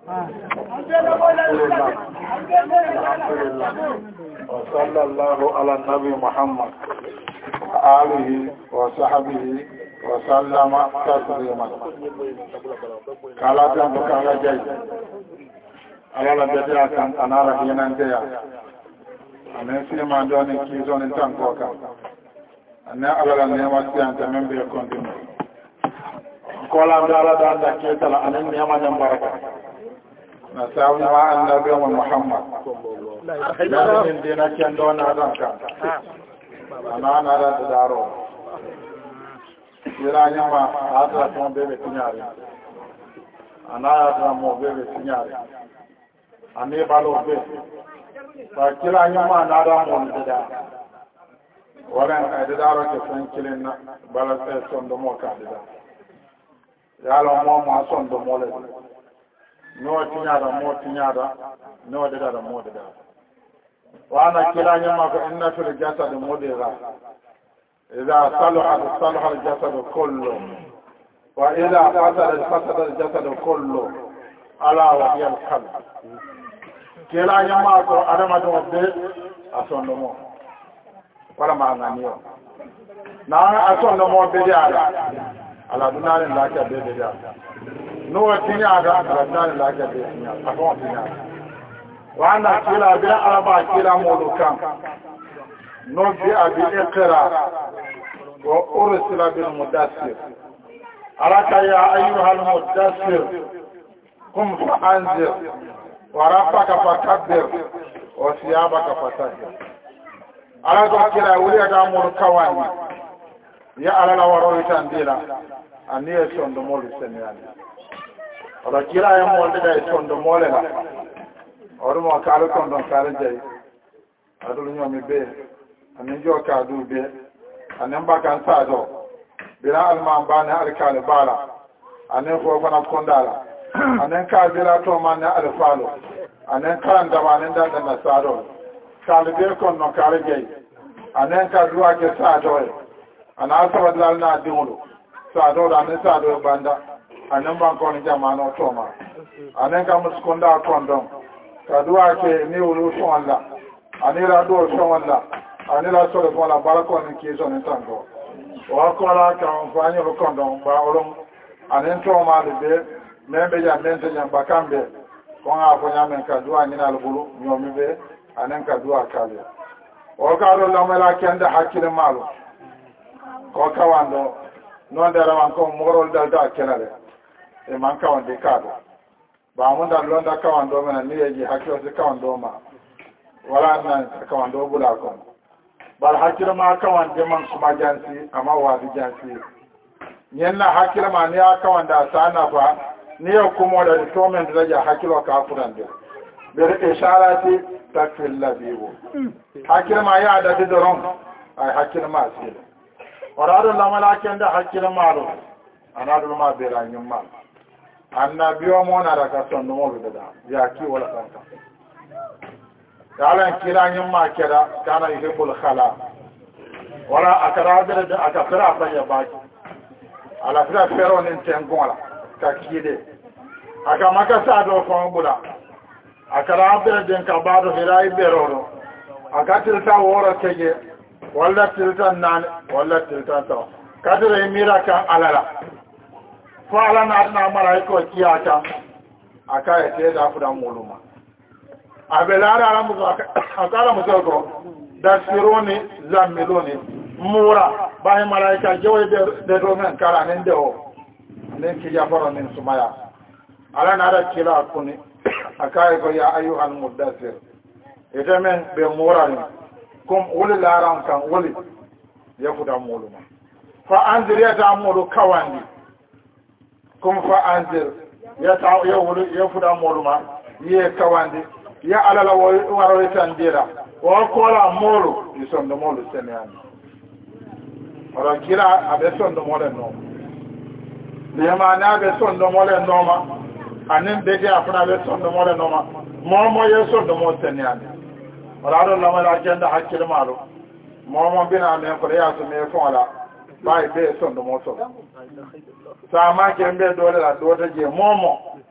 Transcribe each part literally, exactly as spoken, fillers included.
وصلى الله على النبي محمد وآله وصحبه وسلم تسليما كالا تنبو كالا جاي على لبدأ كان أنا رهينا انتيا أنا سيما دوني كيزون تنبوكا أنا على النعمة أنت من بيكون دمي كولا بدالا داندا كيتلا أنا النعمة جنبارك نساوي مع النبي محمد لكن دينا كان دون هذا كان أنا أنا دارو يراني ما هذا كم بيبي تنياري أنا هذا مو بيبي تنياري أني بالو بي فكيراني ما نارا مون تدا ولا أدارو كفن كلنا بلا سندمو كذا يا لو مو ما سندمو له no tinyada mo tinyada no de da mo de da wana kila nyama ko inna fil jasad mudira idha salaha salaha al jasad kullu wa idha fasada fasada al jasad kullu ala wa hiya al qalb kila nyama ko adama do be asondo mo wala ma nganiyo na asondo mo be dia ala dunare la ka be dia no tinya da ranan la ga de tinya akon tinya wa ana kila bi araba kila mulukan no bi abi iqra wa ursila bil mudassir alaka ya ayyuha al mudassir qum fa anzir wa rabbaka fakabbir wa thiyabaka fatahhir alaka kila wuri ga mulkawani ya alala waro itandila aniye sondo molu seniyani oɗo kira e molde e tondo molela oɗumo kaala kon ɗon kaala jeyi aɗol ñoomi be anin jo ka du be anin mbakan sajo bira alma mbane alkaali baala anin fofana kondala anin ka bira to manne alfaalo anin karandama anin dandana saɗo kaali be kon ɗon kaala jeyi anin ka duwake sajo e ana sabadlal na diŋolu saɗoɗo anin saɗo e banda anan ban kon jamano toma anan ka muskonda kon don ka duwa ke ni wulu sonla anira do sonla anira so ko la balkon ki so ni tango wa ko la ka on fanyo kon don ba olum anan toma de membe ya mente ya bakambe ko nga ko nyamen ka duwa ni na lubulu nyomi be anan ka duwa kale o ka ro la mala kende hakile malu ko kawando non dara wan ko morol dalda kelale e man kawande kaado ba mun da londa kawando mena ni yeji hakilo se kawando ma wala nan kawando bula ko bal hakilo ma kawande man kuma jansi amma wadi jansi nyenna hakilo ma ni akawanda sana fa ni kuma da to men da ja hakilo ka furande be isharati takfil labibu hakilo ma ya da doron ai hakilo ma sai warado lamala kenda hakilo ma ro anadu ma be ra nyumma annabiyo mona da ka son no be da ya ki wala kanka yalan kira nyin ma kira kana ihbul khala wala akara da aka fara fa ya baki ala fira fero nin tengola ka kide aka maka sa do ko bula akara abere den ka bado hirai beroro aka tilta woro teje wala tilta nan wala tilta to kadre mira kan alala fala na na malaiko kiyata aka ete da fuda muluma abelara ala muzo akala muzo ko da sironi zamiloni mura bayi malaika jewe de de do men kala nende o nen ki jafaro nen sumaya ala na da kila kuni aka ko ya ayyuhal mudassir ete men be mura ni kom wuli laran kan wuli ya fuda muluma fa anziriyata mulu kawandi kum fa anzir ya ta ya wuri ya fuda moluma ye kawandi ya alala waro tandira wa kola molu isondo molu senani ora kila abe sondo mole no le ma na abe sondo mole no ma anin bege afuna abe sondo mole no ma mo mo ye sondo mo senani ora ro la mala kenda hakkile malu mo mo bina me ko ya so me fola bai be sondo mo so sama kembe dole la dole je momo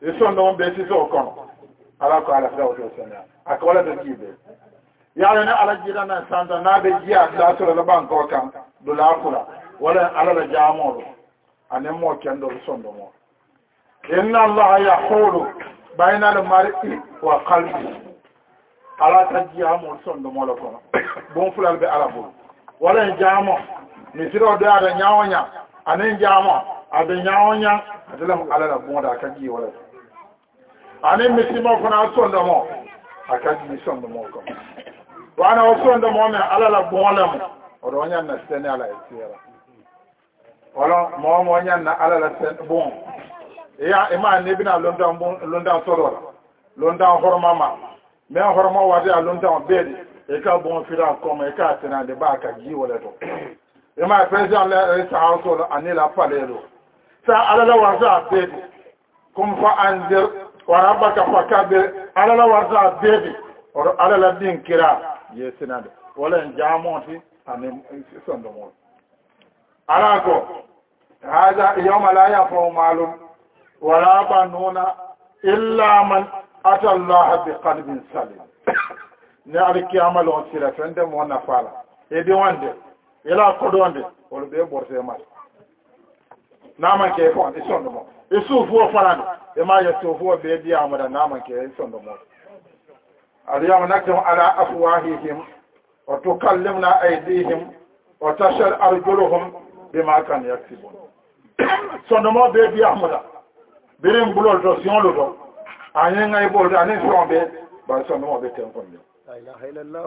isondo be ti so kono ala ko ala dawo to senya akola de jibe yaala ne ala jira na santa na be jiya da so la banko kan do la fula wala ala la jaamolo ane mo kendo sondo mo inna allaha yahulu bayna al mar'i wa qalbi ala ta jaamol sondo mo la kono bon fulal be ala bo wala jaamo mi siro do ada nyaawonya ane jaamo ada nyaawonya adalam ala la bonda ka ji wala ane mi simo fana sondo mo akaji mi sondo mo ko wana osondo mo me ala la bonda mo odo nya na sene ala esira wala mo mo nya na ala la sen bon ya ima ne bina londa bon londa soro londa hormama me horma wadi a londa bedi e ka bon fira ko me ka tena de ba ka ji wala to ima president la sa hauso anila palero sa ala la wasa bedi kum fa anzir wa rabbaka fakabir ala la wasa bedi or ala la din kira yesina de wala jamonti anen sondo mo ala ko hada yawma la yafu malum wala banuna illa man ata Allah bi qalbin salim ne alkiyama lo sira fende mo na fala e di wande ila ko donde wala be borse mal nama ke ko e sondo mo e sufu o farande e ma ya sufu be di amada nama ke e sondo mo aliyama naktum ala afwahihim wa tukallimna aydihim wa tashhadu arjuluhum bima kan yaksibun sondo mo be di amada birin bulol to siolo do anye ngai bol ane sombe ba sondo mo be temponde la ilaha illallah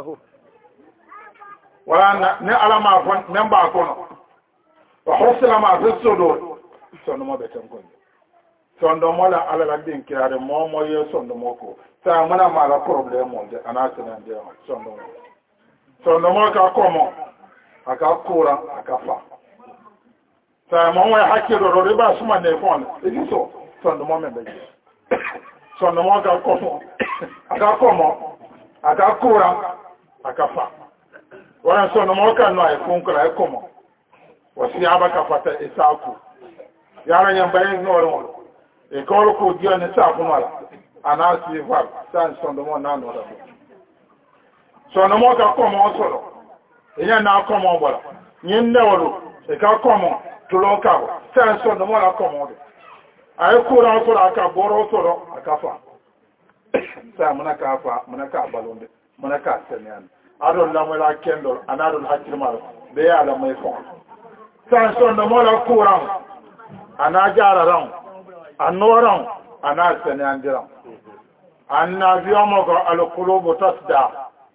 wala ne alama fon memba kono wa husla ma fisodo sondo mo be temponde sondo mo la ala la din kirare mo mo ye sondo mo ko sa mana mala problem mo de anase na de sondo mo sondo mo ka komo aka kura aka fa sa mo wa hakiro ro riba suma ne fon e so sondo mo me be sondo mo ka komo aka komo aka kura aka fa wala sondo mo ka no e fun kura e komo wasi abaka fata isaku yara nyamba e ngoro e kolo ko dio ne sa funala anasi val san sondo mo na no da sondo mo ka komo solo enya na komo bola nyinde wolo e ka komo tulo ka san sondo mo la komo de ay kura solo aka boro solo aka fa sa muna ka fa muna ka balonde muna ka senyan adon la mo la kendol anadon hakirmal be ya la may fon san sondo mo la kura anajara ran anoran ana senyan diram anna biyamaka alqulubu tasda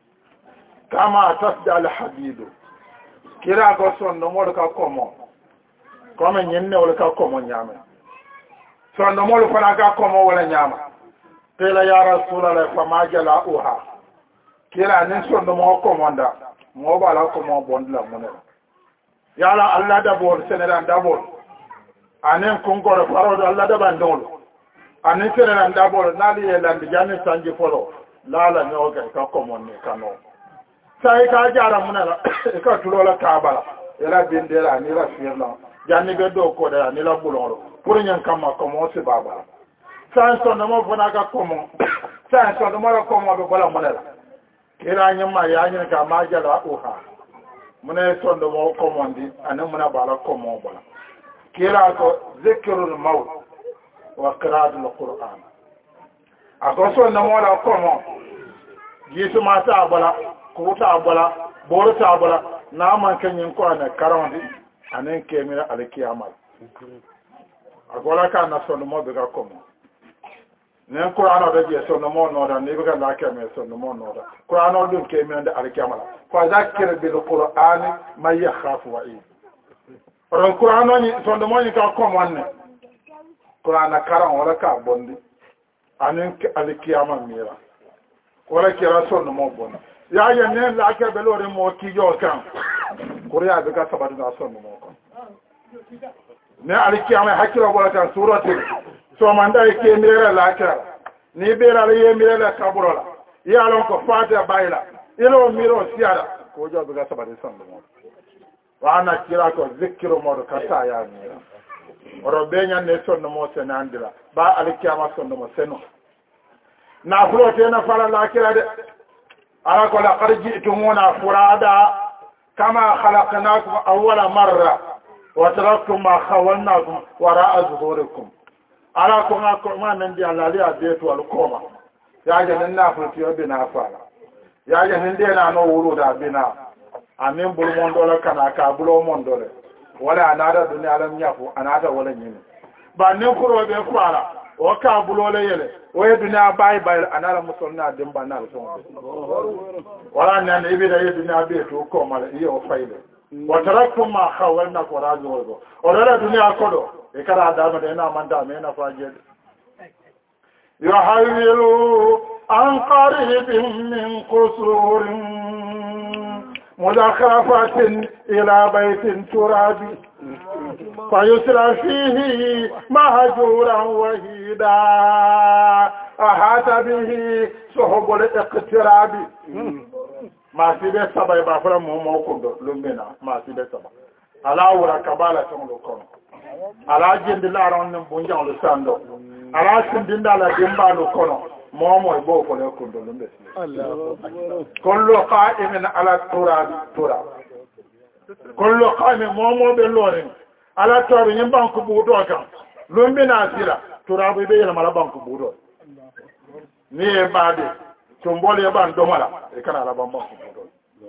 kama tasda alhadid kira ko sondo mo ka komo comme nyenne wala ka komo nyame sondo mo fana ka komo wala nyama tela ya rasulullah fama jala uha kira ne sondo mo komo nda mo bala komo bondla munela yala allah da bol senera da bol anen konkoro farodo allah da bandolo anen senera da bol nali elandi jani sanji folo lala nyoga ka komo ne kano sai ka jara munela ka tulola ka bala era bindera ni la firla janni be do ko da ni la buloro pour nyan kama komo se baba sai so no mo fona ka komo sai so no mo komo be bala munela kira nyama ya nyen ka ma jala uha mune so no mo komo ndi anen muna bala komo bala kira ko zikrul maut wa qira'atul qur'an ako so no mo la komo yisu ma ta bala ko ta bala boro ta bala na man kanyin ko na karondi anen kemira alkiyama agola ka na so no mo be ga komo ne qur'ano da je so no mo no da ne be ga la kemira so no mo no da qur'ano dun kemira da alkiyama fa zakir bil qur'ani may yakhafu wa'id ron qur'ano ni so no mo ni ka komo wanne qur'ana karan wala ka bondi anen alkiyama mira wala kira so no mo bondi ya ya ne la ka belore mo ki yo kan kuriya be ka sabatu da so no mo ko ne alkiyama hakira wala kan surati so manda ke mira la ka ni bera le ye mira la kabrola ya lon ko fata bayla ilo miro siara ko jo be ka sabatu so no mo wa ana kira ko zikru mo ka ta ya mira oro be nyan ne sonno mo senandira ba alkiyama sonno mo seno na fulo te na fala la kira de ala ko la qad ji'tumuna furada kama khalaqnakum awwala marra wa taraktum ma khawalnakum wara'a zuhurikum ala ko ma ko ma nan di ala li abetu al koma ya ga nan na fulti obi na fala ya ga nan de na no wuru da bina amin bul mondo la kana ka bulo mondo le wala anada dunya alam yafu anada wala nyini ba ne kuro be fala o ka bulo le yele o ye dunya bay bay anala musolna dem banal so wala nan ibi da ye dunya be to ko mala iyo fayle wa taraktum ma khawalna qarazu o la dunya kodo e kala da ma de na manda me na faje yuhawilu an qaribin min qusurin مدخرفة إلى بيت ترابي فيسرى فيه مهجورا وهيدا أحاط به صحب الاقتراب ما سيبه سبا يبافر مهمو كندو لنبنا ما سيبه سبا على ورا كبالة تنلو كنو على جند لارون نبونجان لساندو على سندين دالا جنبالو كنو مومو يبو فلو كندو لنبنا كل قائم على التراب تراب كل قائم مومو بلورين على التراب ينبان كبودو كان لنبنا سيرا تراب يبين مالا بان كبودو ني بعد tumbole ban domala e kana la bamba ko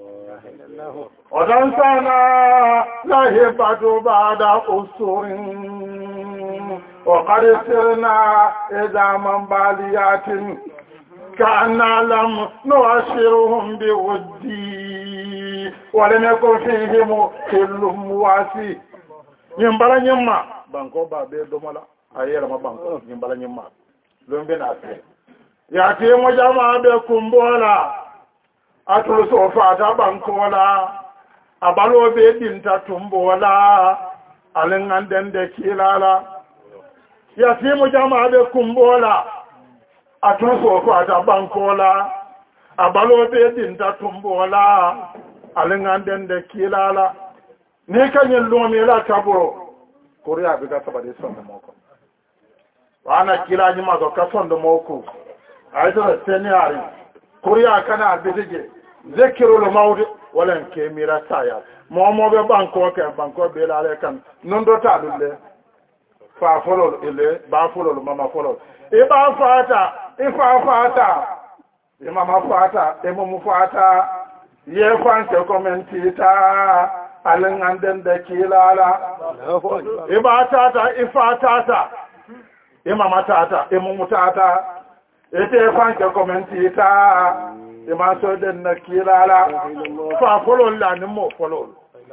odan sana la hebatu bada usurin wa qad sirna idha man baliyatin kana lam nu'ashiruhum biwuddi wa lam yakun fihim kullum wasi nyimbala nyimma banko ba be domala ayera ma banko nyimbala nyimma lombe na ase ya te mo jama be kumbola atul sofa ta bankola abalo be dinta tumbola alingan den de kilala ya te mo jama be kumbola atul sofa ta bankola abalo be dinta tumbola alingan den de kilala ne kanyen lomi la kaburo korea be ga sabade sonde moko wana kila nyima ko kasondo moko aitara seniari kuriya kana bidige zikirul maud wala kemira saya momo be banko ke banko be la kan nondo ta dulle fa folol ile ba folol mama folol e ba fata e fa fata e mama fata e momu fata ye fanke kommentita alin anden da kilala e ba tata e fa tata e mama tata e momu tata ete fanke kommentita e ma so den na kilala fa folol la ni mo folol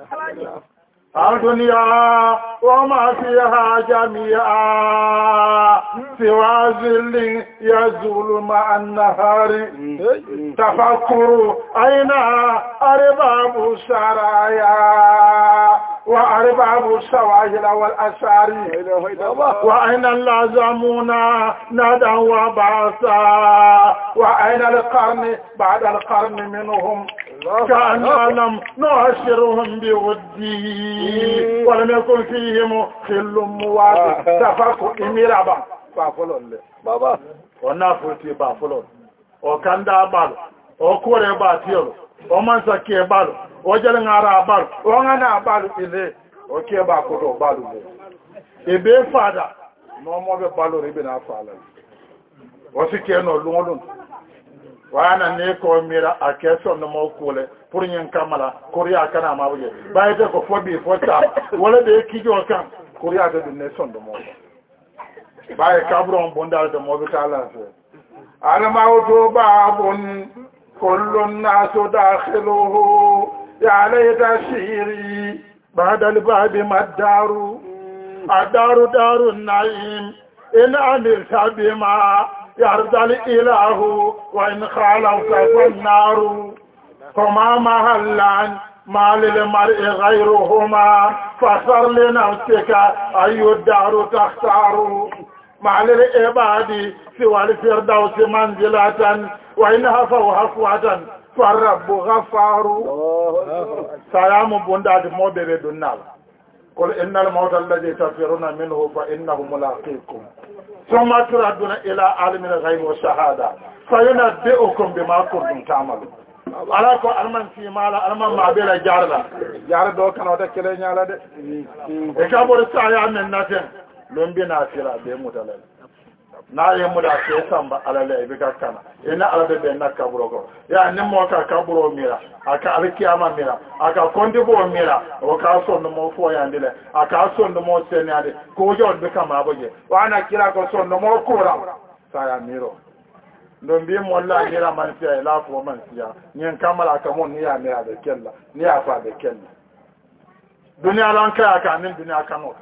الدنيا وما فيها جميعا سوى ظل يزول مع النهار تفكر أين أرباب السرايا وأرباب السواهل والأسار وأين اللازمون ندا وبعثا وأين القرن بعد القرن منهم كأن لم نعشرهم بودي ولم يكن فيهم خل مواد تفكر إميرابا فافلون بابا ونافوتي بافلون وكاندا بالو وكوري باتيرو ومنسكي بالو وجلنغارا بالو وغانا بالو إذي وكيبا كودو بالو إبي فادا نومو بي بالو ريبنا فالا وسكينو لونلون wana ne ko mira a keso no mo kule pour nyen kamala korea kana ma buje bayte ko fobi fota wala de kijo kan korea de ne son do mo baye kabron bondal de mo bitala se ala mawtu babun kullun nasu dakhiluhu ya layta shiri ba'da al-bab madaru adaru darun naim in anil sabima يرضى الإله وإن خالفت فالنار فما محلا ما للمرء غيرهما فاختر لنفسك أي الدار تختار ما للعباد سوى الفردوس منزلة وإن هفوا هفوة فالرب غفار سلام بنداد موبر دونال قل إن الموت الذي تفرون منه فإنه ملاقيكم ثم تردون إلى عالم الغيب والشهادة فينبئكم بما كنتم تعملون ala ko alman fi mala alman ma bela jarla jar do kan wata kele nyala de e ka bor sa ya men naten lombi na fira be mutala na ye muda ke samba alale be ka kana ina ala be na kaburo ko ya ni mo ka kaburo mira aka alkiyama mira aka kondi bo mira o ka so no mo fo ya ndile aka so no mo sene ade ko jo be kama boje wana kila ko so no mo kura sa ya miro don bi mo la nira man siya la fo man siya nyen kamala ka mon ni ya me ade kella ni ya fa de kella dunya lan ka ka nin dunya kanu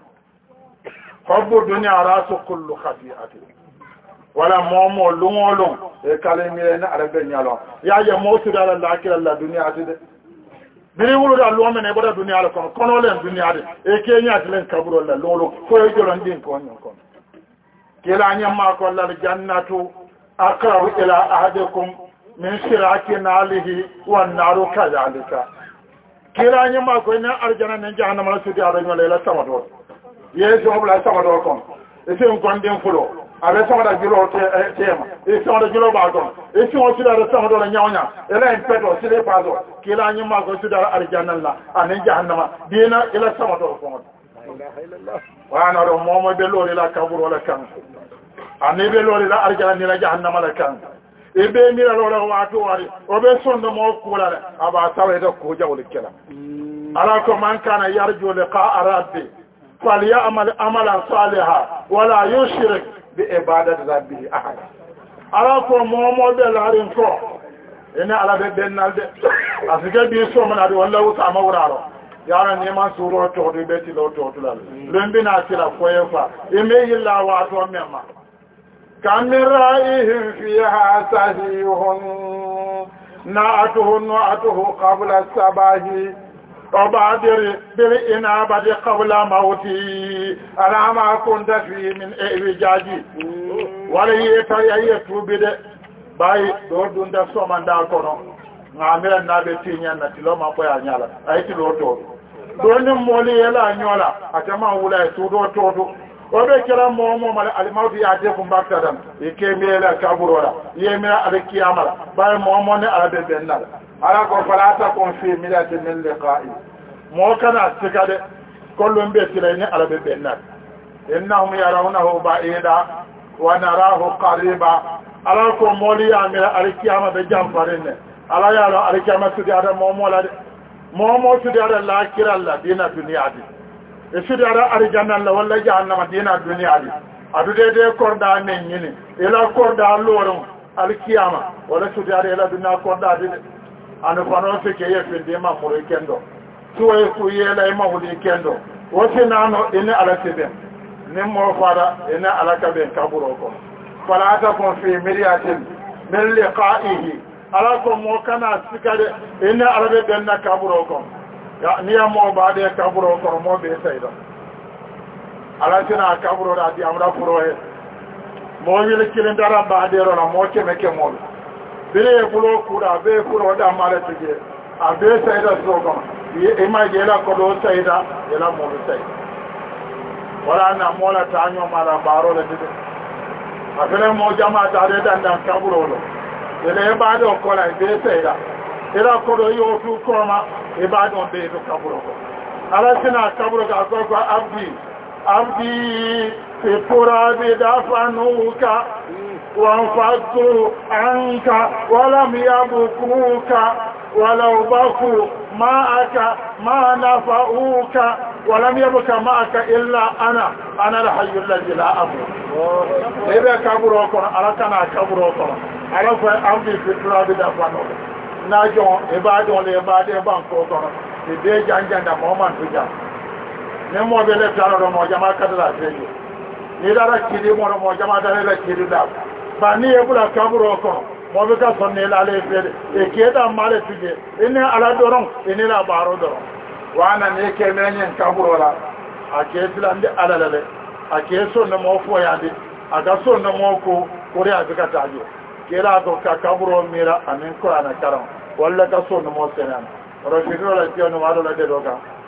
hubbu dunya rasu kullu khafi'ati wala momo lungolong e kale mi na arabe nyalo ya je mo su dala la kila la dunya ati de biri wulu da lo me ne boda dunya la kono kono len dunya de e ke nya ati len kaburo la lolo ko e jolon din ko nyon kono kila nyama ko la jannatu aqrabu ila ahadikum min shiraki nalihi wan naru kadhalika kila nyama ko ne arjana ne jahannama la sudi ara nyole la samado ye jo bla samado kon e se on kon den fulo abe samada jilo te tema e samada jilo ba kon e si on sida samado la nyawnya ela en peto sile pazo kila nyama ko sudi ara arjana la an jahannama dina ila samado kon la ilaha illallah wa ana ro momo be lori la kaburo la kan ani be lori la arjana ni la jahannama la kan e be mi la lora wato wari o be sondo mo kula la aba tawe da ko jawle kala ala ko man kana yarju liqa rabbi falyamal amalan salihan wala yushrik bi ibadati rabbihi ahad ala ko mo mo be la rin ko ina ala be bennalde asike bi so man adi wallahu ta'ama wuraro yara ne man suro to do be ti lo to to la lembi na tira foyefa e me yilla wato memma كم من رأيهم فيها سهيه نعته نعته قبل الصباح وبادر بالإنابة قبل موتي أنا ما كنت فيه من إعوجاجي وليتر يتوبد باي دور دون دسو من داكونو نعمل نابي تينيا نتلو ما قوي نيالا أيتي لو تورو دون مولي يلا نيولا أتما ولا يتودو تودو obe kira momo mala alimauti ya te kun bakta dan ike mela kaburora ye mela alkiyama bay momo ne arabe bennal ala ko falata kon fi milati min liqa'i mo kana tikade kollum be tire ne arabe bennal innahum yarawnahu ba'ida wa narahu qariba ala ko moli ya mela alkiyama be jamfarene ala ya lo alkiyama tudi ada momo la momo tudi ada la kiralla dina duniyadi e sudi ara arjanna la walla jahannama dina dunya di adu de de korda men nyini ila korda lorum alkiyama wala sudi ara ila dunya korda di anu kono se ke yefe de ma mure kendo tuwe ku yela e ma wudi kendo wosi nano ene ala sebe ne mo fara ene ala kabe kaburo ko fala ta kon fi miriyatin min liqa'ihi ala ko mo kana sikade ene ala be benna kaburo ko ya niya mo baade kaburo ko mo be sayda ala tina kaburo da di amra furo he mo wile kilin dara baade ro na mo keme ke mo bire bulo kura be furo da mala tije a be sayda so ko e ma jela ko do sayda yela mo be sayda wala na mo la tanyo mala baro le dide afele mo jama ta de dan dan kaburo lo ele baade ko la be sayda ira ko do yo tu koma ibadon be to kaburo ko ala sina kaburo ka ko ko abdi abdi fi turabi dafanuka wa fatu anka wa lam yabkuka walau baku ma'aka ma nafa'uka wa lam yabka ma'aka illa ana ana al-hayy alladhi la amut ebe kaburo ko ala kana kaburo ko ala fa abdi fi turabi dafanuka najon ibadon le ibade banko kono e de janjanda moment tuja ne mo be le taro mo jama kadala seji ni dara kidi mo mo jama dara le kidi da ba ni e bula kaburo ko mo be ka sonne la le fede e keda male tuje ene ala doron ene la baro doron wana ne ke menyen kaburo la ake tilande ala le ake sonne mo fo yande aga sonne mo ko kore aga tajo kera ko ka kaburo mira anen ko ana karam walla ka sonno mo senan ro fitro la tiyo no wado la de doka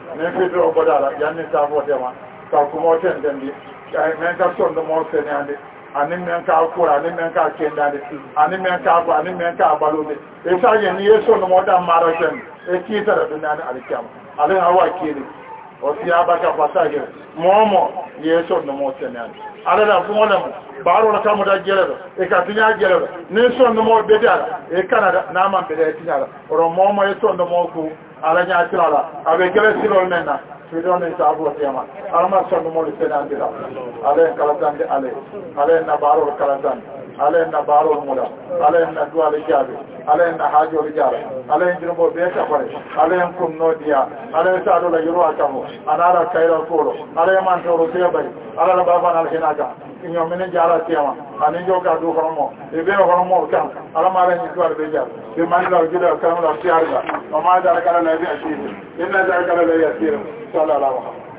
ne fitro bodala yanni ta bodema ka kuma ten dendi ay men ka sondo mo senande ani men ka kura ani men ka kendande ani men ka ko ani men ka balode e sa ye ni yeso no mo da maraken e ki tara dunani alikam ale hawa kiri o siya baka pasage momo yeso no mo senande ala da ko mo baro la kamu da jelero e ka tinya jelero ni so no mo bedala e kana na man bede tinya ro momo yeso no mo ku ala nya tirala abe gele silo menna fidone sabu tema alma so no mo le senandira ale kala tande ale ale na baro kala tande ale na baro muda ale na duwa le jabe ale na hajo le jabe ale njirbo be ka pare ale kum no dia ale sa do la yoro akamo anara kaira kolo ale man to ro be bay ala la baba na hinaka inyo mene jara tema ani jo ka do homo e be homo kan ala mara ni duwa be jabe be man la jida kan la tiarga o ma da kala la bi asiri inna da kala la yasir sallallahu alaihi